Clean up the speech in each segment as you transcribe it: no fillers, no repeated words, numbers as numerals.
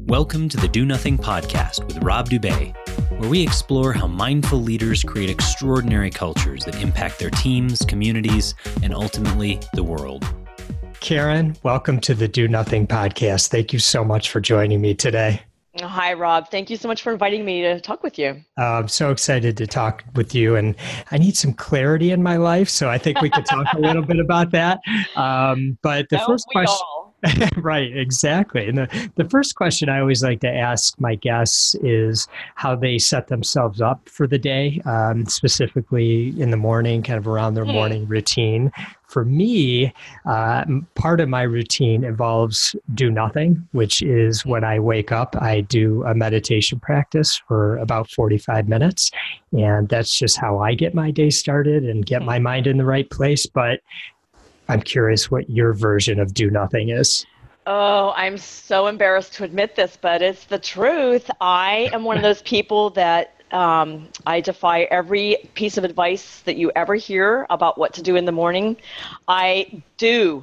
Welcome to the Do Nothing Podcast with Rob Dubay, where we explore how mindful leaders create extraordinary cultures that impact their teams, communities, and ultimately the world. Karen, welcome to the Do Nothing Podcast. Thank you so much for joining me today. Hi, Rob. Thank you so much for inviting me to talk with you. I'm so excited to talk with you, and I need some clarity in my life, so I think we could talk a little bit about that. But the first question... Right, exactly. And the first question I always like to ask my guests is how they set themselves up for the day, specifically in the morning, kind of around their morning routine. For me, part of my routine involves do nothing, which is when I wake up, I do a meditation practice for about 45 minutes. And that's just how I get my day started and get my mind in the right place. But I'm curious what your version of do nothing is. Oh, I'm so embarrassed to admit this, but it's the truth. I am one of those people that I defy every piece of advice that you ever hear about what to do in the morning. I do.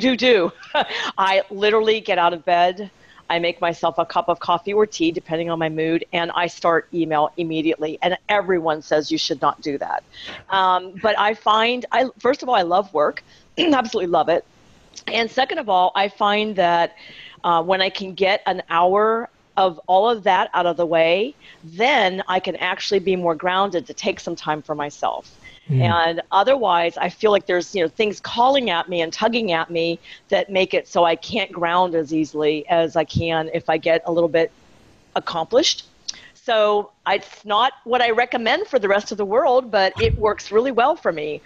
I literally get out of bed. I make myself a cup of coffee or tea, depending on my mood, and I start email immediately. And everyone says you should not do that. But I find, first of all, I love work. Absolutely love it. And second of all, I find that when I can get an hour of all of that out of the way, then I can actually be more grounded to take some time for myself. And otherwise, I feel like there's things calling at me and tugging at me that make it so I can't ground as easily as I can if I get a little bit accomplished. So it's not what I recommend for the rest of the world, but it works really well for me.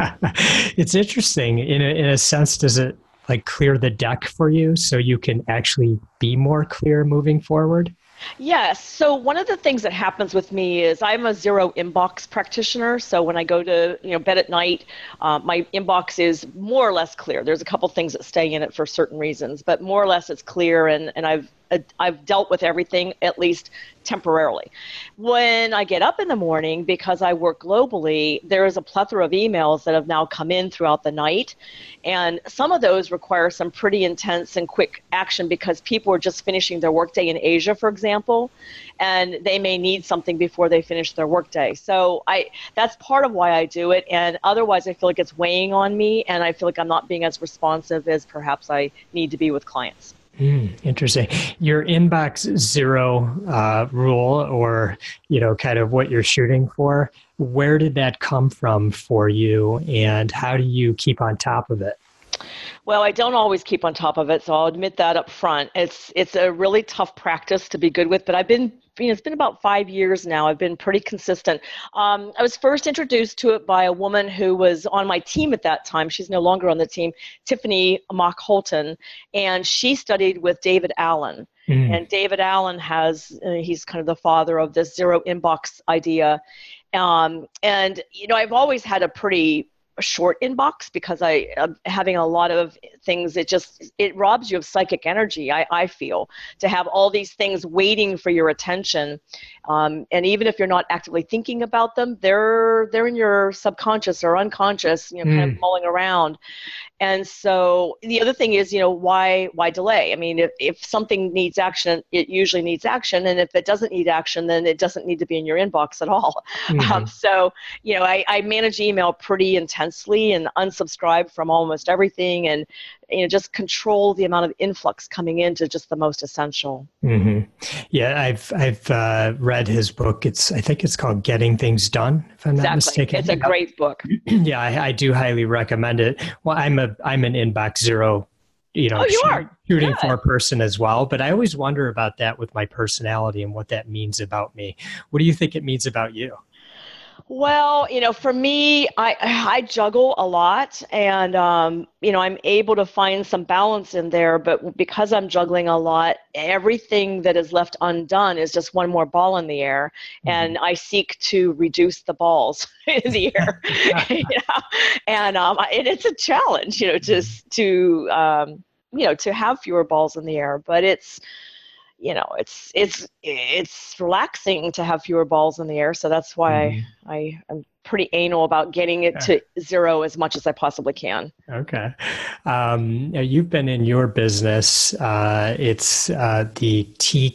It's interesting. In a sense, does it like clear the deck for you so you can actually be more clear moving forward? Yes. So one of the things that happens with me is I'm a zero inbox practitioner. So when I go to bed at night, my inbox is more or less clear. There's a couple things that stay in it for certain reasons, but more or less it's clear, and I've dealt with everything, at least temporarily. When I get up in the morning, because I work globally, there is a plethora of emails that have now come in throughout the night. And some of those require some pretty intense and quick action because people are just finishing their workday in Asia, for example, and they may need something before they finish their workday. So that's part of why I do it. And otherwise, I feel like it's weighing on me, and I feel like I'm not being as responsive as perhaps I need to be with clients. Interesting. Your inbox zero rule, or kind of what you're shooting for, where did that come from for you, and how do you keep on top of it? Well, I don't always keep on top of it, so I'll admit that up front. It's a really tough practice to be good with, but it's been about 5 years now. I've been pretty consistent. I was first introduced to it by a woman who was on my team at that time. She's no longer on the team, Tiffany Mock Holton, and she studied with David Allen. And David Allen he's kind of the father of this zero inbox idea. And I've always had a pretty short inbox because having a lot of things, it robs you of psychic energy, I feel, to have all these things waiting for your attention. And even if you're not actively thinking about them, they're in your subconscious or unconscious, kind of mulling around. And so the other thing is, why delay? I mean, if something needs action, it usually needs action. And if it doesn't need action, then it doesn't need to be in your inbox at all. So, I manage email pretty intensely and unsubscribe from almost everything, and just control the amount of influx coming into just the most essential. Yeah, I've read his book. I think it's called Getting Things Done, if I'm not mistaken. It's a great book. Yeah, I do highly recommend it. Well, I'm an inbox zero, shooting for person as well. But I always wonder about that with my personality and what that means about me. What do you think it means about you? Well, for me, I juggle a lot, and, I'm able to find some balance in there, but because I'm juggling a lot, everything that is left undone is just one more ball in the air, and I seek to reduce the balls in the air, and it's a challenge, to have fewer balls in the air, but it's relaxing to have fewer balls in the air. So that's why I'm pretty anal about getting it to zero as much as I possibly can. Okay. You've been in your business. It's the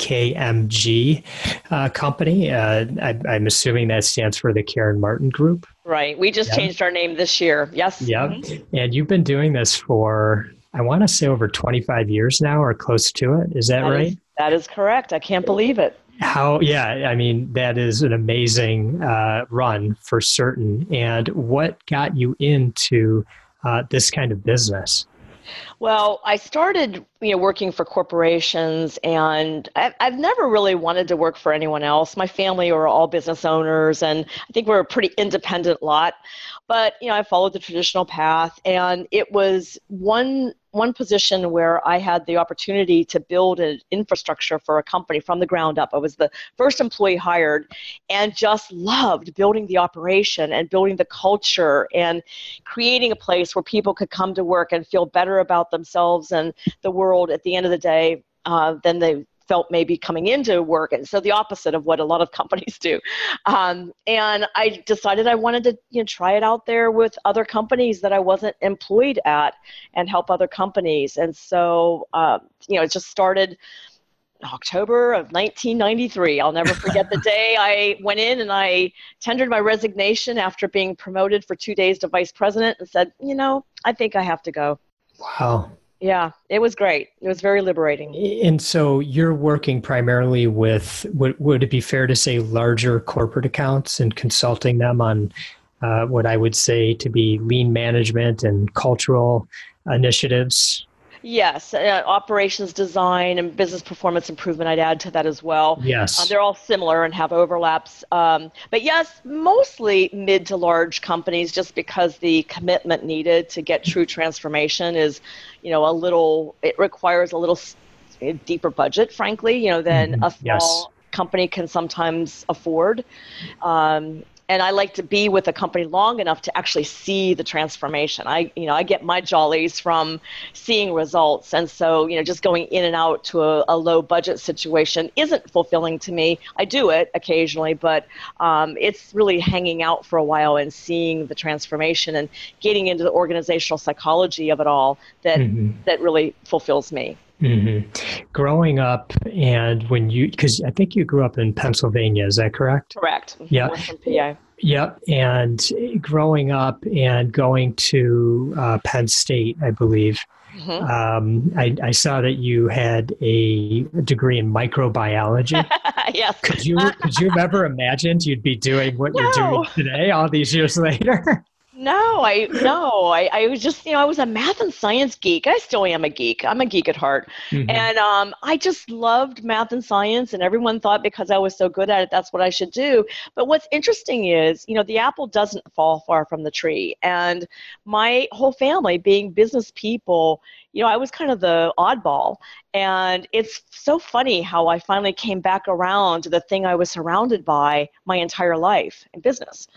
TKMG company. I'm assuming that stands for the Karen Martin Group. Right. We just changed our name this year. Yes. Yep. And you've been doing this for, I want to say, over 25 years now or close to it. Is that right? That is correct. I can't believe it. I mean, that is an amazing run for certain. And what got you into this kind of business? Well, I started, working for corporations, and I've never really wanted to work for anyone else. My family were all business owners, and I think we're a pretty independent lot. But, I followed the traditional path, and it was one position where I had the opportunity to build an infrastructure for a company from the ground up. I was the first employee hired and just loved building the operation and building the culture and creating a place where people could come to work and feel better about themselves and the world at the end of the day than they felt maybe coming into work. And so the opposite of what a lot of companies do. And I decided I wanted to try it out there with other companies that I wasn't employed at and help other companies. And so, it just started in October of 1993. I'll never forget the day I went in and I tendered my resignation after being promoted for 2 days to vice president and said, I think I have to go. Wow. Yeah, it was great. It was very liberating. And so you're working primarily with, would it be fair to say, larger corporate accounts and consulting them on what I would say to be lean management and cultural initiatives? Yes, operations design and business performance improvement, I'd add to that as well. Yes. They're all similar and have overlaps. But yes, mostly mid to large companies, just because the commitment needed to get true transformation is, it requires a little deeper budget, frankly, than a small company can sometimes afford. And I like to be with a company long enough to actually see the transformation. I get my jollies from seeing results. And so, just going in and out to a low budget situation isn't fulfilling to me. I do it occasionally, but it's really hanging out for a while and seeing the transformation and getting into the organizational psychology of it all that really fulfills me. Mm-hmm. Growing up, and because I think you grew up in Pennsylvania, is that correct? Correct. Yeah. From PA. Yep. And growing up and going to Penn State, I believe, I saw that you had a degree in microbiology. Yes. Could you ever imagined you'd be doing what you're doing today, all these years later? No, I was just, I was a math and science geek. I still am a geek. I'm a geek at heart. And I just loved math and science, and everyone thought because I was so good at it, that's what I should do. But what's interesting is, the apple doesn't fall far from the tree. And my whole family being business people, I was kind of the oddball. And it's so funny how I finally came back around to the thing I was surrounded by my entire life in business.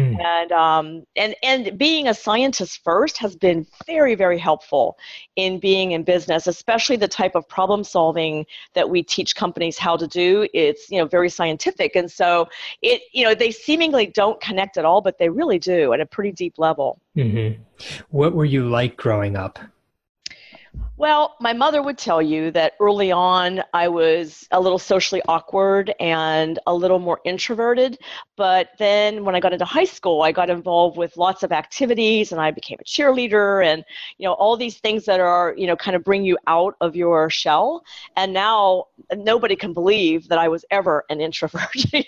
And being a scientist first has been very, very helpful in being in business, especially the type of problem solving that we teach companies how to do. It's, very scientific. And so they seemingly don't connect at all, but they really do at a pretty deep level. What were you like growing up? Well, my mother would tell you that early on I was a little socially awkward and a little more introverted. But then when I got into high school, I got involved with lots of activities and I became a cheerleader and, all these things that are, kind of bring you out of your shell. And now nobody can believe that I was ever an introvert. And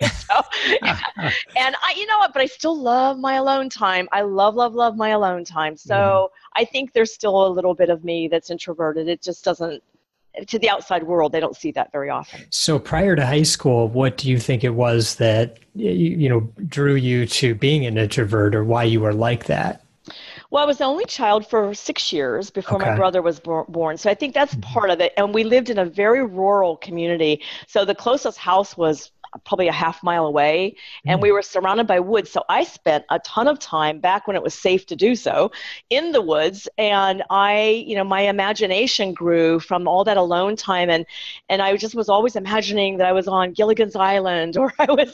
but I still love my alone time. I love my alone time. So I think there's still a little bit of me that's introverted. It just doesn't, to the outside world, they don't see that very often. So prior to high school, what do you think it was that, drew you to being an introvert, or why you were like that? Well, I was the only child for 6 years before my brother was born. So I think that's part of it. And we lived in a very rural community. So the closest house was probably a half mile away, and we were surrounded by woods. So I spent a ton of time back when it was safe to do so in the woods. And my imagination grew from all that alone time. And I just was always imagining that I was on Gilligan's Island, or I was,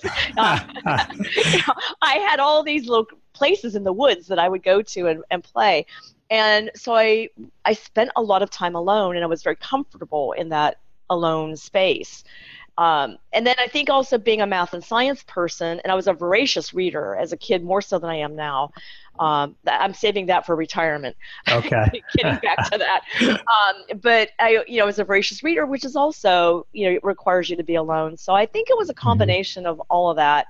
I had all these little places in the woods that I would go to and play. And so I spent a lot of time alone, and I was very comfortable in that alone space. And then I think also being a math and science person, and I was a voracious reader as a kid, more so than I am now. I'm saving that for retirement. Okay. Getting back to that. But I was a voracious reader, which is also, it requires you to be alone. So I think it was a combination of all of that.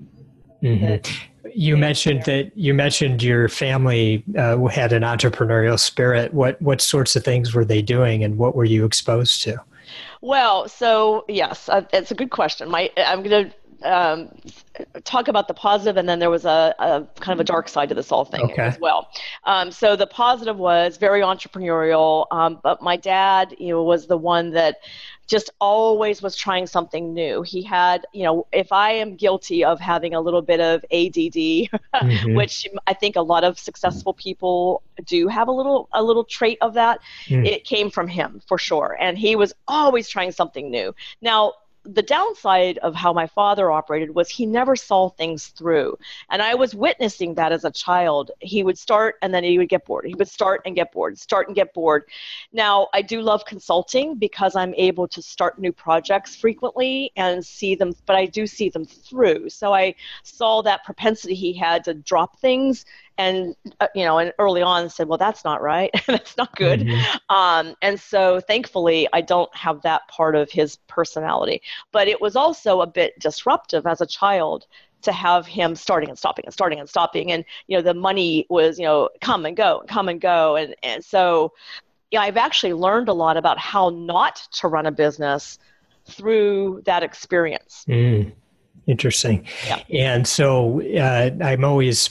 You mentioned your family had an entrepreneurial spirit. What sorts of things were they doing, and what were you exposed to? Well, so yes, it's a good question. I'm going to talk about the positive, and then there was a kind of a dark side to this whole thing as well. So the positive was very entrepreneurial, but my dad, was the one that just always was trying something new. He had, if I am guilty of having a little bit of ADD, which I think a lot of successful people do have a little trait of that, it came from him for sure. And he was always trying something new. Now, the downside of how my father operated was he never saw things through. And I was witnessing that as a child. He would start and then he would get bored. He would start and get bored, start and get bored. Now, I do love consulting because I'm able to start new projects frequently and see them, but I do see them through. So I saw that propensity he had to drop things and early on said, well, that's not right. That's not good. And so thankfully, I don't have that part of his personality. But it was also a bit disruptive as a child to have him starting and stopping and starting and stopping. And, the money was, come and go, come and go. And so I've actually learned a lot about how not to run a business through that experience. Interesting. Yeah. And so I'm always